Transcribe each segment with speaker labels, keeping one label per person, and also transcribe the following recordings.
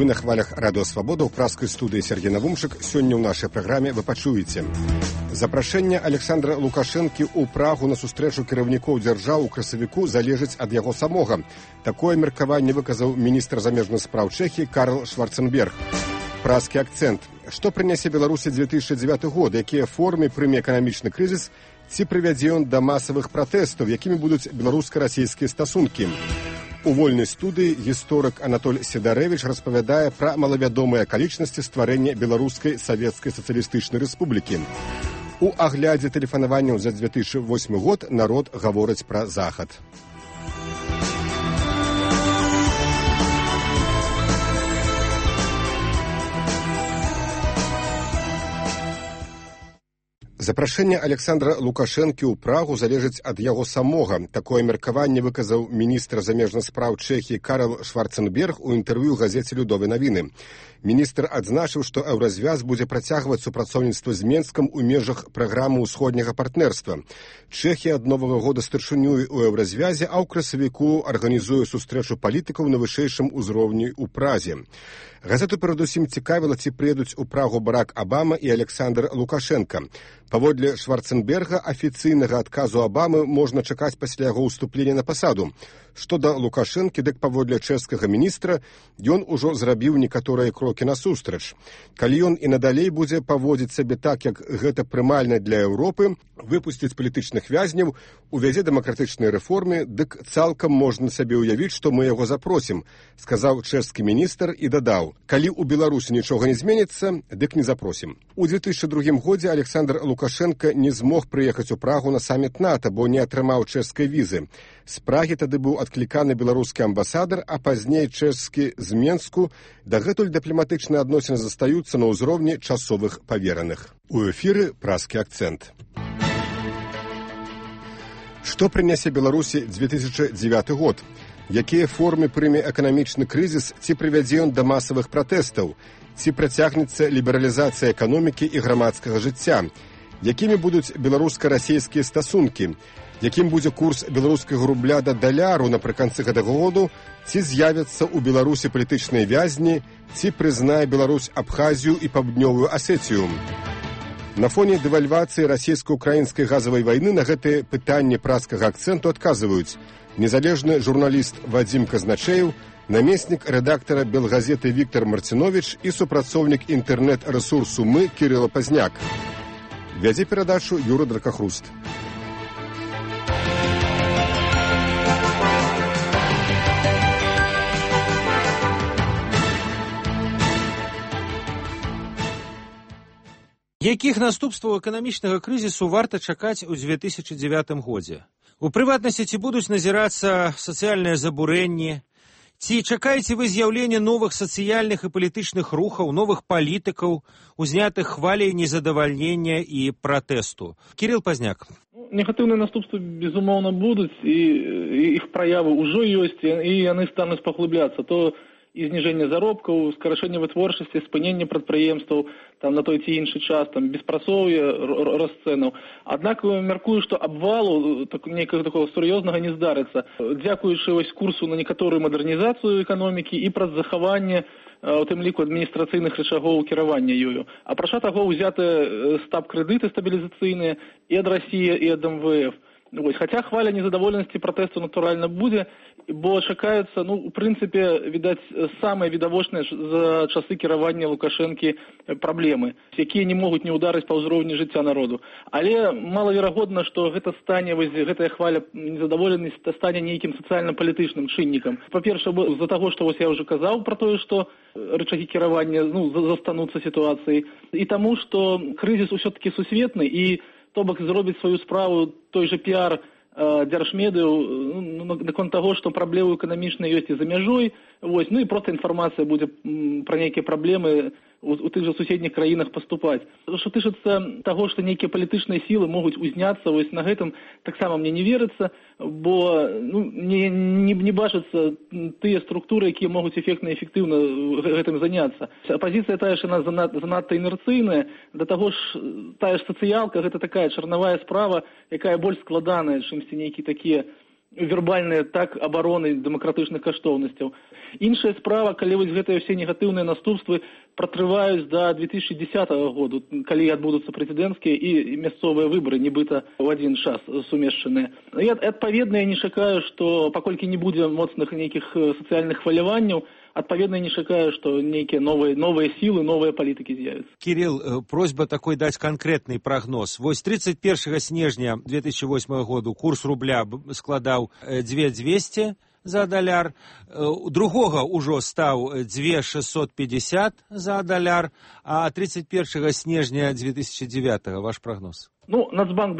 Speaker 1: Вы на хвалях Радио Свобода, ў праскай студыі Сергей Навумчык. Сёння ў нашай праграме вы пачуеце запрашэнне Александра Лукашэнкі ў Прагу на сустрэчу кіраўнікоў дзяржаў у красавіку залежыць ад яго самога. Такое меркаванне выказаў міністр замежных спраў Чэхіі Карл Шварценберг. Празкі акцэнт. Што прынясе Беларусі 2009 год? Якія формы прыме эканамічны крызіс? Ці прывядзе ён да масавых пратэстаў? Якімі будуць беларуска-расійскія стасункі? У вольнай студыі гісторык Анатоль Сідарэвіч распавядае пра малавядомыя акалічнасці стварэння Беларускай Савецкай Сацыялістычнай Рэспублікі. У аглядзе тэлефанаванняў за 2008 год народ гаворыць пра захад. Запрашэнне Александра Лукашэнкі ў Прагу залежыць ад яго самога. Такое меркаванне выказаў міністр замежных спраў Чэхіі Карл Шварценберг у інтэрв'ю газеце «Людовыя навіны». Міністр адзначыў, што еўразвяз будзе працягваць супрацоўніцтва з Менскам у межах праграмы ўсходняга партнерства. Чэхія ад новага года старшынюе ў еўразвязе, а ў красавіку арганізуе сустрэчу палітыкаў на вышэйшым узроўні ў Празе. Газету перадусім цікавіла, ці прыедуць у Прагу Барак Абама і Александр Лукашенка. Паводле Шварценберга, афіцыйнага адказу Абамы можна чакаць пасля яго ўступлення на пасаду. Што да Лукашэнкі, дык паводле чэшскага міністра, ён ужо зрабіў некаторыя крокі насустрач. Калі ён і надалей будзе паводзіць сабе так, як гэта прымальна для Еўропы, выпусціць палітычных вязняў, увядзе дэмакратычныя рэформы, дык цалкам можна сабе ўявіць, што мы яго запросім, сказаў чэшскі міністр і дадаў: калі ў Беларусі нічога не зменіцца, дык не запросім. У 2002 годзе Александр Лукашенка не змог прыехаць у Прагу на саміт НАТО, бо не атрымаў чэшскай візы. З Прагі тады быў адкліканы беларускі амбасадар, а пазней чэшскі з Менску. Дагэтуль дыпламатычныя адносіны застаюцца на ўзроўні часовых павераных. У эфіры празкі акцэнт. Што прынясе Беларусі 2009 год? Якія формы прыме эканамічны крызіс, ці прывядзе ён да масавых пратэстаў? Ці працягнецца лібералізацыя эканомікі і грамадскага жыцця? Якімі будуць беларуска-расійскія стасункі? Якім будзе курс беларускага рубля да даляру напрыканцы гэтага году? Ці з'явяцца ў Беларусі палітычныя вязні? Ці прызнае Беларусь Абхазію і Паўднёвую Асетію? На фоне дэвальвацыі расійска-украінскай газавай вайны на гэтыя пытанні празкага акцэнту адказваюць незалежны журналіст Вадзім Казначеев, намеснік рэдактара Белгазеты Віктор Марціновіч і супрацоўнік інтэрнэт-рэсурсу «Мы» Кірыла Пазняк. Вядзе перадачу Юра Дракахруст.
Speaker 2: Якіх наступстваў эканамічнага крызісу варта чакаць у 2009 годзе? У прыватнасці, ці будуць назірацца сацыяльныя забурэнні? Ці чакаеце вы з'яўлення новых сацыяльных і палітычных рухаў, новых палітыкаў, узнятых хваляй незадавальнення і пратэсту? Кірыл Пазняк.
Speaker 3: Негатыўныя наступствы, безумоўна, будуць, і іх праявы ўжо ёсць, і яны стануць паглыбляцца. То і зніжэнне заробкаў, скарачэнне вытворчасці, спыненне прадпрыемстваў там на той ці іншы час, там беспрацоўе, рост цэнаў. Аднак мяркую, што абвалу нейкага такого сур'ёзнага не здарыцца. Дзякуючы курсу на некаторую мадэрнізацыю эканомікі і праз захаванне у тым ліку адміністрацыйных рычагоў кіравання ёю. Апрача таго, узяты стаб-крэдыты стабілізацыйныя і ад Расіі, і ад МВФ. Хаця хваля незадаволенасці пратэсту натуральна будзе, бо чакаюцца, у прынцыпе, відаць, самыя відавочныя за часы кіравання Лукашэнкі праблемы, якія не могуць не ўдарыць па ўзроўні жыцця народу. Але малаверагодна, што гэта стане, гэтая хваля незадаволенасці стане нейкім сацыяльна-палітычным чыннікам. Па-перша, з-за таго, што я ўжо казаў пра тое, што рычагі кіравання застануцца сітуацыяй, і таму, што крызіс усё-такі сусветны, і то бок зробіць сваю справу той же піар дзяржмедыяў наконт таго, што праблемы эканамічныя ёсць і за мяжой, і проста інфармацыя будзе пра нейкія праблемы у тых жа суседніх краінах паступаць. Што тычыцца таго, што нейкія палітычныя сілы могуць узняцца, на гэтым таксама мне не верыцца, бо не бачацца тыя структуры, якія могуць эфектна і эфектыўна гэтым заняцца. Апазіцыя тая ж яна занадта інерцыйная, да таго ж тая ж сацыялка, гэта такая чарнавая справа, якая больш складаная, чымсьці нейкія такія вербальныя, так абароны дэмакратычных каштоўнасцяў. Іншая справа, калі вось гэтыя ўсе негатыўныя наступствы пратрываюць до 2010 году, калі адбудуцца прэзідэнцкія і мясцовыя выбары, нібыта ў адзін час сумешчаныя. І адпаведна, я не чакаю, што паколькі не будзе моцных нейкіх сацыяльных хваляванняў, адпаведна, не чакаю, што нейкія новыя сілы, новыя палітыкі з'явяцца.
Speaker 2: Кирилл, просьба такой даць канкрэтны прагноз. Вось 31 снежня 2008 году курс рубля складаў 2200 за даляр, другога ўжо стаў 2650 за даляр, а 31 снежня 2009 ваш прагноз?
Speaker 3: Нацбанк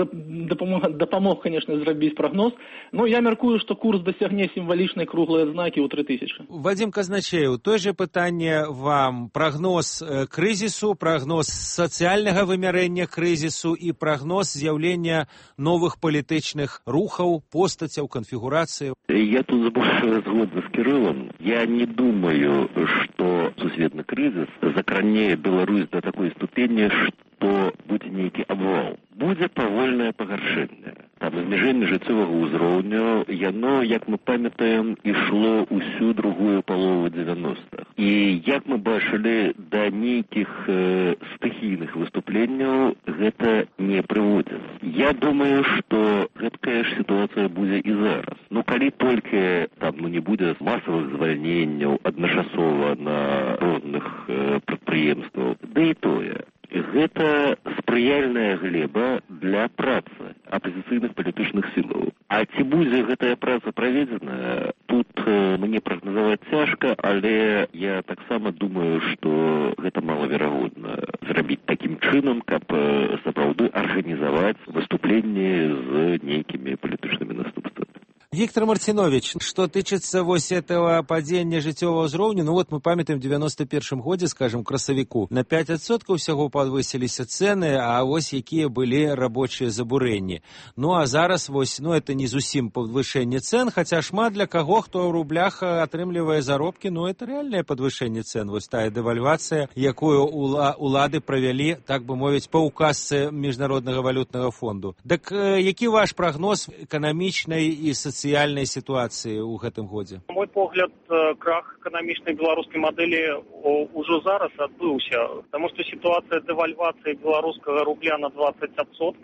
Speaker 3: дапамог, конечно, зрабіць прагноз, но я мяркую, што курс дасягне сімвалічнай круглай адзнакі ў 3000.
Speaker 2: Вадзім Казначеў, той же пытанне вам. Прагноз крызісу, прагноз сацыяльнага вымярэння крызісу і прагноз з'яўлення новых палітычных рухаў, постацяў, канфігурацыяў.
Speaker 4: Я тут больше згодна с Кириллом. Я не думаю, что сусветный кризис закране Беларусь до такой ступени, что будзе нейкі абвал. Будзе павольнае пагаршэнне. Там зніжэнне жыццёвага ўзроўню, яно, як мы памятаем, ішло ўсю другую палову 90-х. І як мы бачылі, да нейкіх стыхійных выступленняў гэта не прыводзіць. Я думаю, што гэткая ж сітуацыя будзе і зараз. Калі толькі там не будзе масавых звальненняў адначасова на розных прадпрыемстваў, да і тое. Гэта спрыяльная глеба для працы апозіцыйных палітычных сілаў. А ці будзе гэтая праца праведзена, тут мне прагназаваць цяжка, але я таксама думаю, што гэта малаверагодна зрабіць такім чынам, каб сапраўды арганізаваць выступленні з нейкімі палітычнымі наступствамі.
Speaker 2: Виктор Мартинович, что тычыцца вось этого падзення жыццёвага ўзроўню, мы памятаем, в 91 годзе, скажем, красавіку, на 5% ўсяго падвысіліся цэны, а вось якія былі рабочыя забурэнні. А зараз вось, это не зусім падвышэнне цэн, хаця шмат для каго, хто ў рублях атрымлівае заробкі, это реальнае падвышэнне цэн, вось тая дэвальвацыя, якую улады правялі, так бы мовіць, па указцы Міжнароднага валютнага фонду. Дык які ваш прагноз эканамічнай і сацыяльнай сітуацыі ў гэтым годзе?
Speaker 5: На мой погляд, крах эканамічнай беларускай мадэлі ўжо зараз адбыўся, таму што сітуацыя дэвальвацыі беларускага рубля на 20%,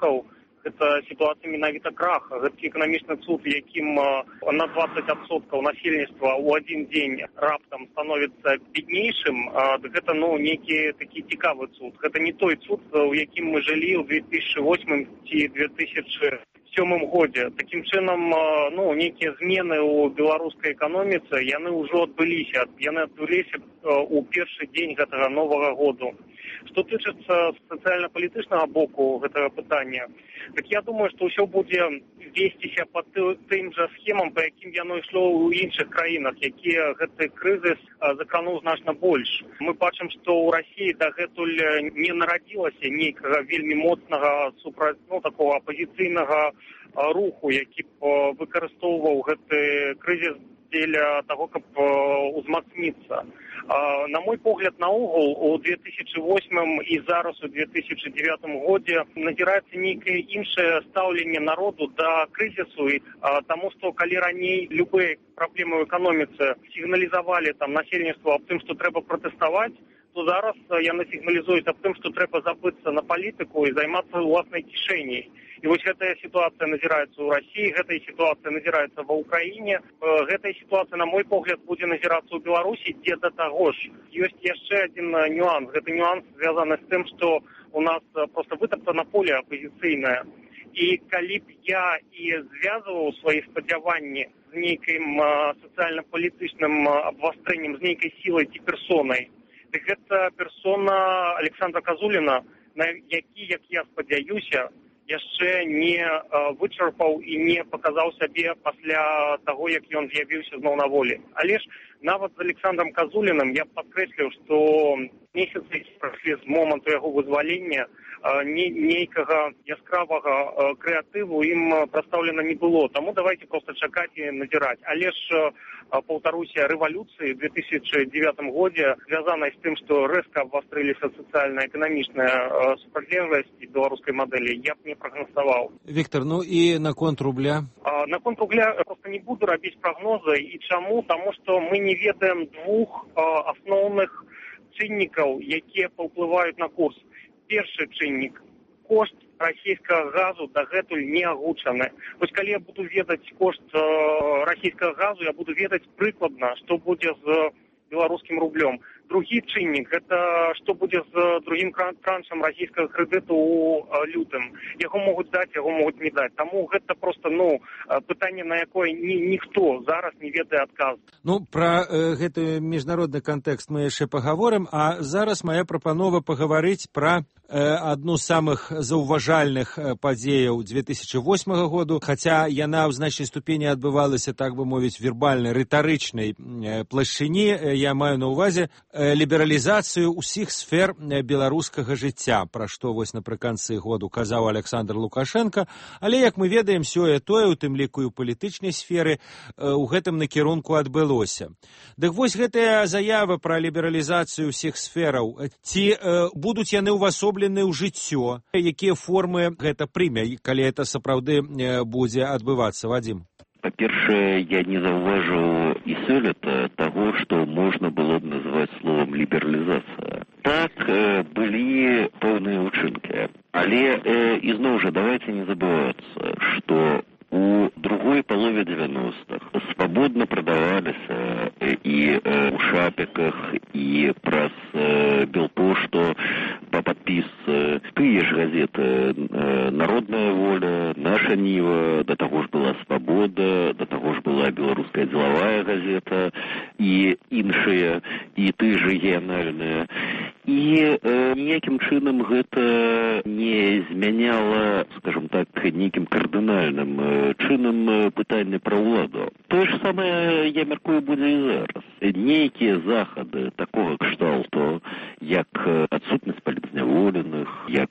Speaker 5: гэта сітуацыя менавіта краха. Гэта эканамічны цуд, якім на 20% насельніцтва ў адзін дзень раптам становіцца беднейшым, гэта нейкі такі цікавы цуд. Гэта не той цуд, у якім мы жылі ў 2008 ці 2007 годзе. Такім чынам, нейкія змены ў беларускай эканоміцы, яны ўжо адбыліся. Яны адбыліся ў першы дзень гэтага новага году. Што тычыцца сацыяльна-палітычнага боку гэтага пытання, так я думаю, што ўсё будзе весціся па тым жа схемам, па якім яно ішло ў іншых краінах, якія гэты крызіс закрануў значна больш. Мы бачым, што ў Расіі дагэтуль не нарадзілася нейкага вельмі моцнага такого апозіцыйнага руху, які выкарыстоўваў гэты крызіс дзеля таго, каб узмацніцца. На мой погляд, наогул, у 2008 і зараз у 2009 годзе назіраецца нейкае іншае стаўленне народу да крызісу, таму што калі раней любыя праблемы ў эканоміцы сігналізавалі насельніцтву аб тым, што трэба пратэставаць, то зараз яны сігналізуюць аб тым, што трэба забыцца на палітыку і займацца ўласнай кішэняй. І вось гэтая сітуацыя назіраецца ў Расіі, гэтая сітуацыя назіраецца ва Ўкраіне, гэтая сітуацыя, на мой погляд, будзе назірацца ў Беларусі, дзе да таго ж. Ёсць яшчэ адзін нюанс. Гэты нюанс звязаны з тым, што у нас проста вытаптана поле апозіцыйнае. І калі б я і звязваў свае спадзяванні з нейкім сацыяльна-палітычным абвастрэннем, з нейкай сілай ці персонай, дык гэта персона Александра Казуліна, які, як я спадзяюся, яшчэ не вычарпаў і не паказаў сябе пасля таго, як ён з'явіўся зноў на волі. Але ж нават з Александром Казуліным я падкрэсліў, што месяцы, які прайшлі з моманту яго вызвалення, нейкага яскравага крэатыву ім прадстаўлена не было. Таму давайте просто чакаць і назіраць. Але ж, паўтаруся, рэвалюцыі ў 2009 годзе, звязанай з тым, што рэзка абвастрыліся сацыяльна-эканамічная супрацьлегласць беларускай мадэлі, я б не прагназаваў.
Speaker 2: Віктор, ну і наконт рубля?
Speaker 5: Наконт рубля просто не буду рабіць прагнозы. І чаму? Таму што мы не ведаем двух асноўных чыннікаў, якія паўплываюць на курс. Першы чыннік – кошт расійскага газу дагэтуль не агучаны. Вось калі я буду ведаць кошт расійскага газу, я буду ведаць прыкладна, што будзе з беларускім рублём. Другі чыннік – гэта што будзе з другім траншам расійскага крэдыту ў лютым. Яго могуць даць, яго могуць не даць. Таму гэта проста, пытанне, на якое ніхто зараз не ведае адказ.
Speaker 2: Пра гэты міжнародны кантэкст мы яшчэ пагаворым, а зараз моя прапанова пагаварыць пра адну з самых заўважальных падзеяў 2008 году, хаця яна ў значнай ступені адбывалася, так бы мовіць, вербальнай, рытарычнай плашчыні. Я маю на ўвазе лібералізацыю ўсіх сфер беларускага жыцця, пра што вось напрыканцы году казаў Александр Лукашенко. Але, як мы ведаем, сёе-тое, у тым ліку і ў палітычнай сферы, у гэтым накірунку адбылося. Дык вось гэтая заява пра лібералізацыю ўсіх сфераў, ці будуць яны ўвасоблены ў жыццё? Якія формы гэта прыме, калі это сапраўды будзе адбывацца, Вадзім?
Speaker 4: Па-першае, я не заўважыў і сёлета таго, што можна было б называць словам лібералізацыя. Так, былі пэўныя ўчынкі. Але, ізноў жа, давайте не забывацца, што у другой палове 90-х свабодна прадаваліся і ў шапіках, і праз Белпошту па падпісцы тыя ж газеты «Народная воля», «Наша Ніва», да таго ж была «Свабода», да таго ж была беларуская дзелавая газета і іншыя, і тыя ж рэгіянальныя. І ніякім чынам гэта не змяняла, скажем так, нейкім кардынальным чынам пытанне пра ўладу. Тое ж самае, я мяркую, будзе і зараз. Нейкія захады такога кшталту, як адсутнасць палітзняволеных, як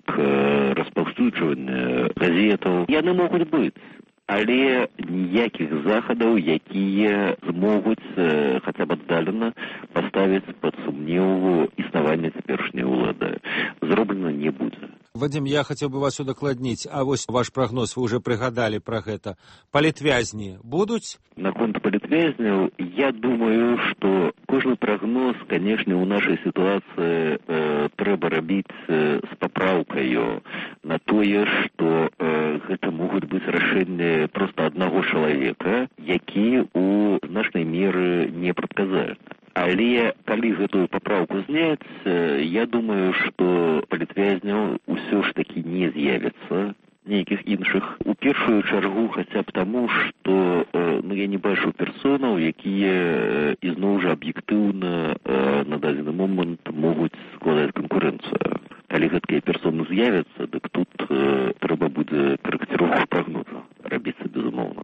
Speaker 4: распаўсюджванне газетаў, яны могуць быць. Але ніякіх захадаў, якія змогуць хаця б аддалена паставіць пад сумнеў існаванне цяперашняй улады, зроблена не будзе.
Speaker 2: Вадзім, я хацеў бы вас удакладніць, а вось ваш прагноз, вы ўжо прыгадалі пра гэта. Палітвязні будуць?
Speaker 4: Наконт палітвязняў, я думаю, што кожны прагноз, канешне, у нашай сітуацыі трэба рабіць з папраўкаю на тое, што гэта могуць быць рашэнні проста аднаго чалавека, які ў значнай меры не прадказальны. Але калі гэтую папраўку зняць, я думаю, што палітвязняў усё ж такі не з'явіцца, нейкіх іншых. У першую чаргу хаця б таму, што я не бачу персонаў, якія ізноў жа аб'ектыўна на дадзены момант могуць складаць канкурэнцыю. Калі гэткія персоны з'явяцца, дык тут трэба будзе карэкціроўку прагноза рабіцца безумоўна.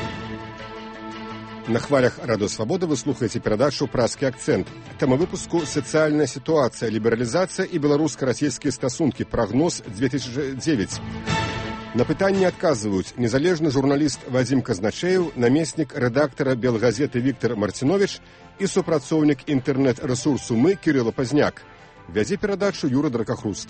Speaker 1: На хвалях Радыё Свабода вы слухаеце перадачу «Празкі акцэнт». Тэма выпуску «Сацыяльная сітуацыя, лібералізацыя і беларуска-расійскія стасункі. Прагноз 2009». На пытанне адказваюць незалежны журналіст Вадзім Казначеев, намеснік рэдактара Белгазеты Віктор Марціновіч і супрацоўнік інтэрнэт-рэсурсу «Мы» Кірыла Пазняк. Вядзе перадачу Юра Дракахруст.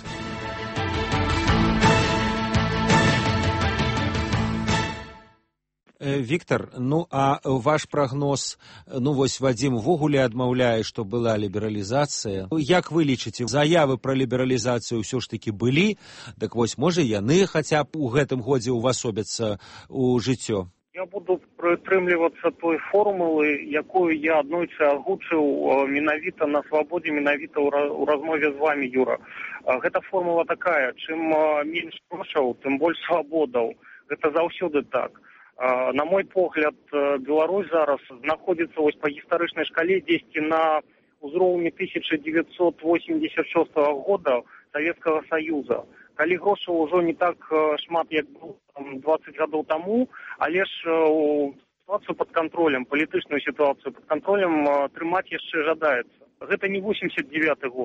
Speaker 2: Віктор, а ваш прагноз, вось Вадзім увогуле адмаўляе, што была лібералізацыя. Як вы лічыце, заявы пра лібералізацыю ўсё ж такі былі, так вось, можа, яны хаця б у гэтым годзе ўвасобяцца ў жыццё?
Speaker 5: Я буду прытрымлівацца той формулы, якую я аднойчы агучыў менавіта на Свабодзе, менавіта ў размове з вамі, Юра. Гэта формула такая, чым менш грошаў, тым больш свабодаў. Гэта заўсёды так. На мой погляд, Беларусь зараз знаходзіцца вось па гістарычнай шкале дзесьці на ўзроўні 1986 года Савецкага Саюза. Калі грошаў ужо не так шмат, як было 20 гадоў таму, але ж сітуацыю пад кантролем, палітычную сітуацыю пад кантролем трымаць яшчэ жадаецца. Гэта не 89 год.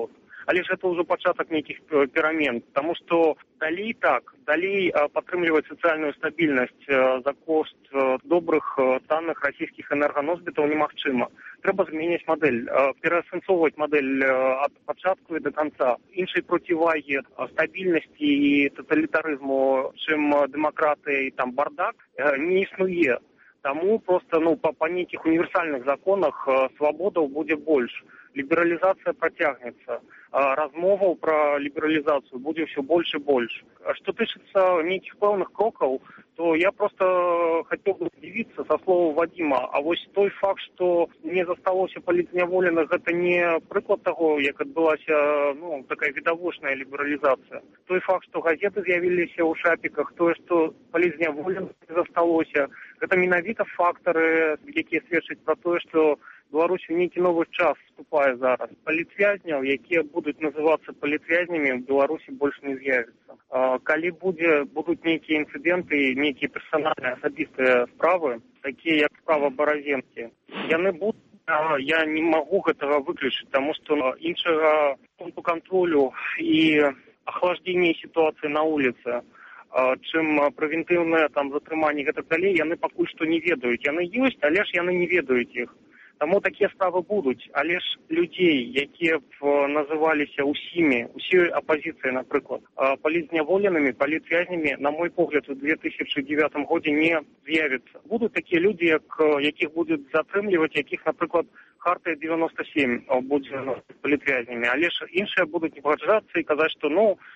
Speaker 5: але ж гэта ўжо пачатак нейкіх перамен, таму што далей падтрымліваць сацыяльную стабільнасць за кошт добрых танных расійскіх энерганосьбітаў немагчыма. Трэба змяняць мадэль, пераасэнсоўваць мадэль ад пачатку і да канца. Іншай процівагі стабільнасці і тоталітарызму, чым дэмакратыя і там бардак, не існуе. Таму проста па нейкіх універсальных законах свабодаў будзе больш. Лібералізацыя працягнецца. Размоваў пра лібералізацыю будзе ўсё больш і больш. Што тычыцца нейкіх пэўных крокаў, то я просто хацеў бы здзівіцца са словаў Вадзіма. А вось той факт, што не засталося палітзняволеных, гэта не прыклад таго, як адбылася такая відавочная лібералізацыя. Той факт, што газеты з'явіліся ў шапіках, тое, што палітзняволеных не засталося, гэта менавіта фактары, якія сведчаць пра тое, што Беларусь у нейкі новы час вступае зараз. Палітвязняў, якія будуць называцца палітвязнямі, в Беларусі больш не з'явіцца. Калі будуць нейкія інцыдэнты, нейкія персанальныя асабістыя справы, такія як справа Баразенкі, яны будуць, я не магу гэтага выключыць, таму што іншага пункту кантролю і ахлаждзення сітуацыі на вуліцы, чым прэвентыўнае затрыманне гэтак далей, яны пакуль што не ведаюць. Яны ёсць, але ж яны не ведаюць іх. Таму такія справы будуць, але ж людзей, якія б называліся усёй апазіцыяй, напрыклад, палітзняволенымі, палітвязнямі, на мой погляд, у 2009 годзе не з'явіцца. Будуць такія людзі, якіх будуць затрымліваць, якіх, напрыклад, Хартыя 97 будзе палітвязнямі, але ж іншыя будуць не пагаджацца і казаць, што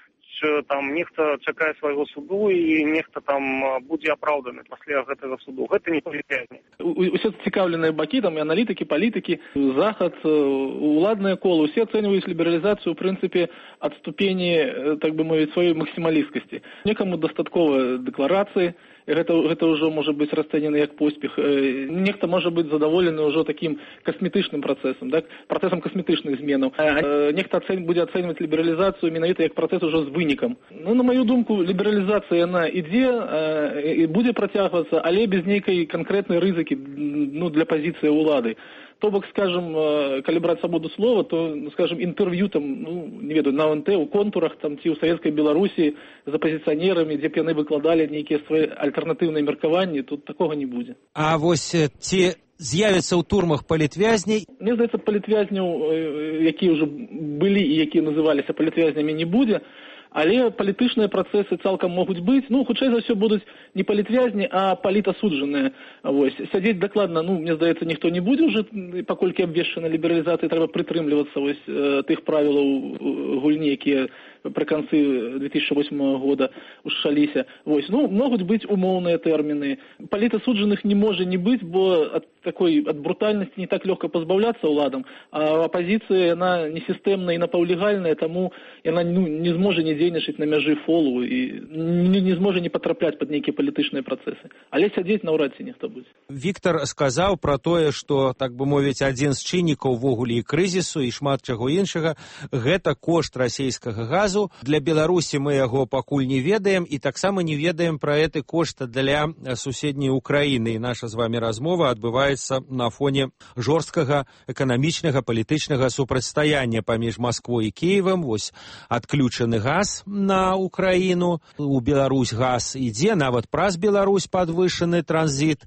Speaker 5: нехта чакае свайго суду і нехта будзе апраўданы пасля гэтага суду. Гэта не палітвязні.
Speaker 3: Усе цікаўленыя бакі, і аналітыкі, палітыкі, захад, уладныя колы, усе ацэньваюць лібералізацыю, у прынцыпе, ад ступені, так бы мовіць, сваёй максімалісткасці. Некаму дастаткова дэкларацыі, гэта ўжо можа быць расцэнена як поспех. Нехта можа быць задаволены ўжо такім касметычным працэсам, працэсам касметычных зменаў. Нехта будзе ацэньваць лібералізацыю менавіта як працэс ужо з вынікам. На маю думку, лібералізацыя яна ідзе і будзе працягвацца, але без нейкай канкрэтнай рызыкі для пазіцыі ўлады. То бок, скажем, калі браць свабоду слова, то, скажем, інтэрв'ю не ведаю, на ОНТ, у контурах ці ў савецкай Беларусі з апазіцыянерамі, дзе б яны выкладалі нейкія свае альтэрнатыўныя меркаванні, тут такога не будзе.
Speaker 2: А вось ці з'явяцца ў турмах палітвязні?
Speaker 3: Мне здаецца, палітвязняў, якія ўжо былі і якія называліся палітвязнямі, не будзе. Але палітычныя працэсы цалкам могуць быць. Хутчэй за ўсё будуць не палітвязні, а палітасуджаныя. Сядзець дакладна, мне здаецца, ніхто не будзе ўжо, паколькі абвешчана лібералізацыі, трэба прытрымлівацца тых правілаў гульні, якія пры канцы 2008 года ушаліся. Могуць быць умоўныя тэрміны. Палітасуджаных не можа не быць, бо ад брутальнасці не так лёгка пазбаўляцца ўладам, а апазіцыя, яна не сістэмная і напаўлегальная, таму яна не зможа не дзейнічаць на мяжы фолу і не зможа не патрапляць пад нейкія палітычныя працэсы. Але сядзець наўрад ці нехта будзе.
Speaker 2: Віктар сказаў пра тое, што, так бы мовіць, адзін з чыннікаў увогуле і крызісу, і шмат чаго іншага, гэта кошт расійскага газу. Для Беларусі мы яго пакуль не ведаем, і таксама не ведаем пра гэты кошт для суседняй Украіны. І наша з вамі размова адбываецца на фоне жорсткага эканамічнага, палітычнага супрацьстаяння паміж Масквой і Кіевам. Адключаны газ на Украіну, у Беларусь газ ідзе, нават праз Беларусь падвышаны транзіт,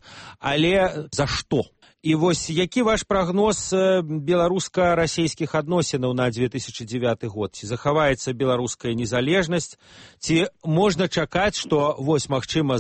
Speaker 2: але за што? І які ваш прагноз беларуска-расійскіх адносінаў на 2009 год? Ці захаваецца беларуская незалежнасць? Ці можна чакаць, што, магчыма,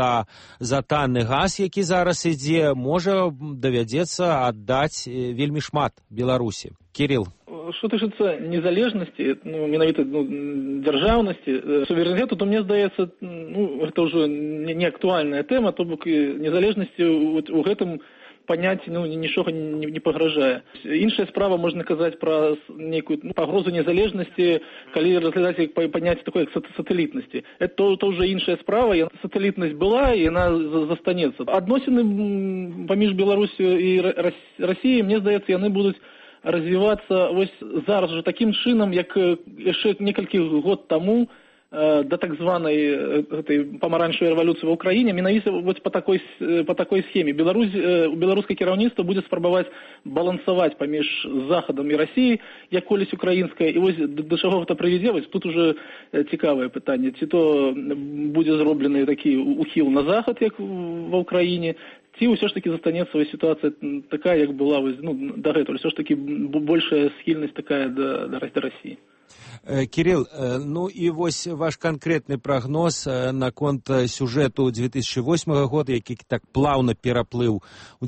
Speaker 2: за танны газ, які зараз ідзе, можа давядзецца аддаць вельмі шмат Беларусі? Кирилл.
Speaker 3: Што тычыцца незалежнасці, менавіта дзяржаўнасці, суверэнітэту, то мне здаецца, гэта ўжо не актуальная тэма, то бок незалежнасці у гэтым паняцці нічога не пагражае. Іншая справа, можна казаць пра нейкую пагрозу незалежнасці, калі разглядаць паняцце такое, як сатэлітнасці. Это ўжо іншая справа, сатэлітнасць была, і яна застанецца. Адносіны паміж Беларусю і Расіяй, мне здаецца, яны будуць развівацца зараз уже такім чынам, як яшчэ некалькі год таму, да так званай гэтай памаранчавай рэвалюцыі ва ўкраіне менавіта вось па такой схеме. Беларускае кіраўніцтва будзе спрабаваць балансаваць паміж захадам і Расіяй, як колісь украінская, і вось да чаго гэта прывядзе, вось тут уже цікавае пытанне, ці то будзе зроблены такі ухіл на захад, як ва ўкраіне, ці ўсё ж таки застанецца сітуацыя такая, як была дагэтуль, ўсё ж таки большая схільнасць такая да Расіі.
Speaker 2: Кирилл, ну и вось ваш конкретный прогноз наконт сюжэту 2008 года, які так плавно пераплыў у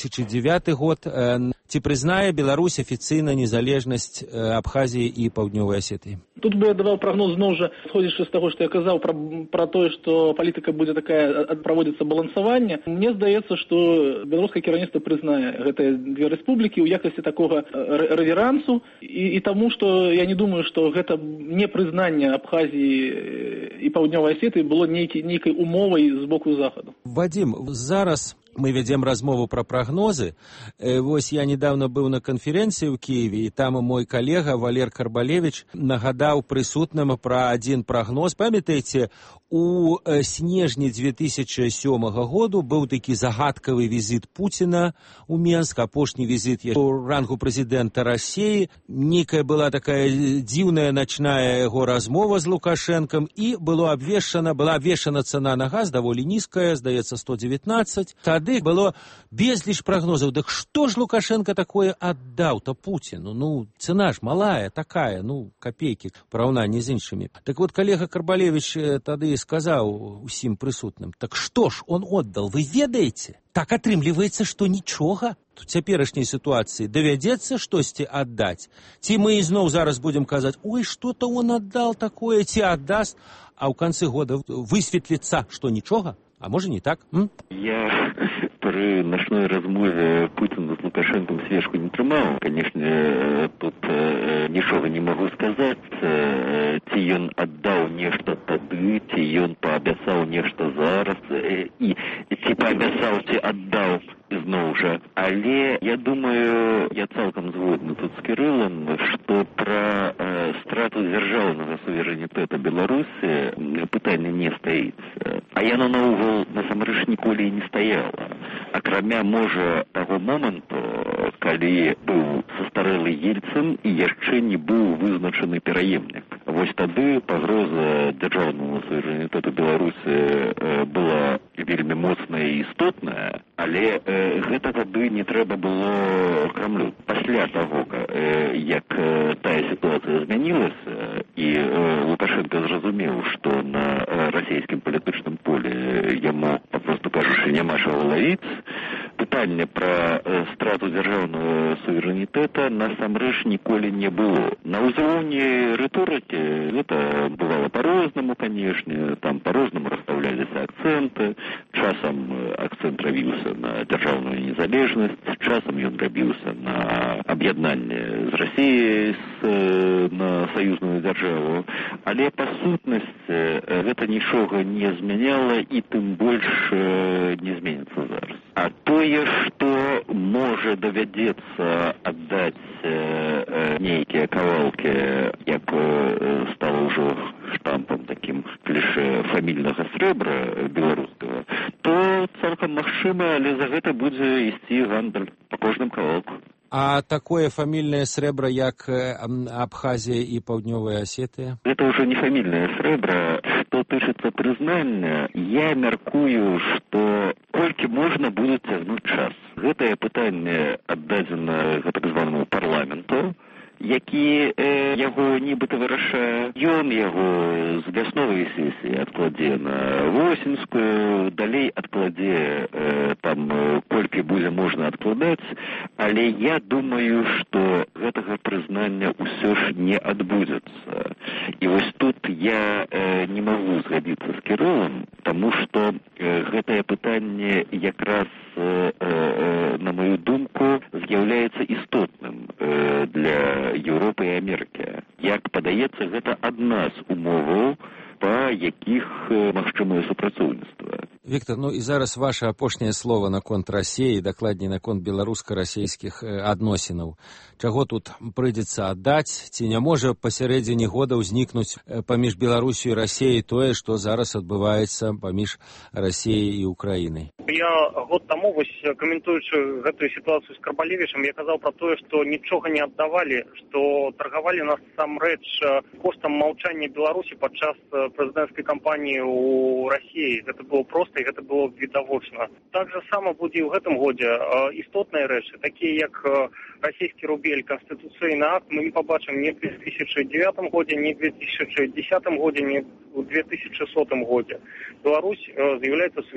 Speaker 2: 2009 год. Ці прызнае Беларусь афіцыйна незалежнасць Абхазіі і Паўднёвай Асетыі?
Speaker 3: Тут бы я даваў прогноз зноў жа, сходзячы з таго, што я казаў пра тое, што палітыка будзе такая, праводзіцца балансаванне. Мне здаецца, што беларускае кіраўніцтва прызнае гэтыя две рэспублікі ў якасці такога рэверансу і таму, што я не думаю, што гэта непрызнанне Абхазіі і Паўднёвай Асетыі было нейкай умовай з боку захаду.
Speaker 2: Вадим, зараз мы вядзем размову пра прагнозы. Вось я недавно быў на канферэнцыі ў Кіеве, і там мой калега Валер Карбалевіч нагадаў прысутным пра адзін прагноз. Памятаеце, у снежні 2007 году быў такі загадкавы візіт Пуціна ў Менск, апошні візіт у рангу прэзідэнта Расіі. Нейкая была такая дзіўная начная яго размова з Лукашэнкам, і была абвешчана цана на газ даволі нізкая, здаецца, 119. Тады было безліч прагнозаў. Дык што ж Лукашенко такое аддаў-то Пуціну? Ну, цена ж малая такая, копейкі в параўнанні з іншымі. Так вот, калега Карбалевіч тады сказаў усім прысутным, так што ж он отдал, вы ведаеце? Так атрымліваецца, што нічога. У цяперашняй сітуацыі давядзецца штосьці аддаць. Ці мы ізноў зараз будзем казаць, ой, што-то он аддал такое, ці аддаст, а ў канцы года высветліцца, што нічога? А можа не так?
Speaker 4: Я при ночной размове Путина с Лукашенком свежку не трымаў. Конечно, тут нічога не могу сказаць. Ці ён аддаў нешта тады, ці ён паабяцаў нешта зараз, і ці паабяцаў, ці аддаў зноў жа. Але я думаю, я цалкам згодны тут з Кірылам, што пра страту дзяржаўнага суверэнітэта Беларусі пытанне не стаіцца. А яно наогул насамрэч ніколі і не стаяла. Акрамя, можа, таго моманту, калі быў састарэлы Ельцын і яшчэ не быў вызначаны пераемнік. Вось тады пагроза дзяржаўнаму суверэнітэту Беларусі была вельмі моцная і істотная, але гэта тады не трэба было Крамлю. Пасля таго, як тая сітуацыя змянілася, і Лукашенко зразумеў, што на расійскім палітычным полі яму, папросту кажучы, няма чаго лавіць, пытанне пра страту дзяржаўнага суверэнітэта насамрэч ніколі не было. На ўзроўні рыторыкі гэта бывала па-рознаму, канешне, там па-рознаму расстаўляліся акцэнты, часам акцэнт рабіўся на дзяржаўную незалежнасць, часам ён рабіўся на аб'яднанне з Расіяй на саюзную дзяржаву, але па сутнасці гэта нічога не змяняла і тым больш не зменіцца зараз. А тое, што можа давядзецца аддаць нейкія кавалкі, як стала ўжо штампам такім кліше фамільнага срэбра беларускага, то цалкам магчыма, але за гэта будзе ісці гандаль па кожным кавалку.
Speaker 2: А такое фамільнае срэбра, як Абхазія і Паўднёвая Асетыя?
Speaker 4: Гэта ўжо не фамільнае срэбра. Што тычыцца прызнання, я мяркую, што колькі можна будзе цягнуць час. Гэтае пытанне аддадзена так званаму парламенту, які яго нібыта вырашае. Ён яго з вясновай сесіі адкладзе на восеньскую, далей адкладзе там колькі будзе можна адкладаць, але я думаю, што гэтага прызнання ўсё ж не адбудзецца. І вось тут я не магу згадзіцца з Кірылам, таму што гэтае пытанне якраз, на маю думку, з'яўляецца істотным для Еўропы і Амерыкі. Як падаецца, гэта адна з умоваў, па якіх магчымае супрацоўніцтва.
Speaker 2: Віктор, ну і зараз ваше апошняе слово наконт Расіі, дакладней наконт беларуска-расійскіх адносінаў. Чаго тут прыйдзецца аддаць? Ці не можа пасярэдзіне года ўзнікнуць паміж Беларусю і Расіяй тое, што зараз адбываецца паміж Расіяй і Украінай?
Speaker 5: Я год таму, каментуючы гэтую сітуацыю з Карбалевічам, я казаў пра тое, што нічога не аддавалі, што таргавалі нас насамрэч коштам маўчання Беларусі падчас прэзідэнцкай кампаніі ў Расіі. Гэта было проста і гэта было відавочна. Так жа сама будзе і ў гэтым годзе. Істотныя рэчы, такія як расійскі рубель, канстытуцыйны акт, мы не пабачым ні ў 2009 годзе, ні ў 2010 годзе, ні ў 2100 годзе. Беларусь з'яўляецца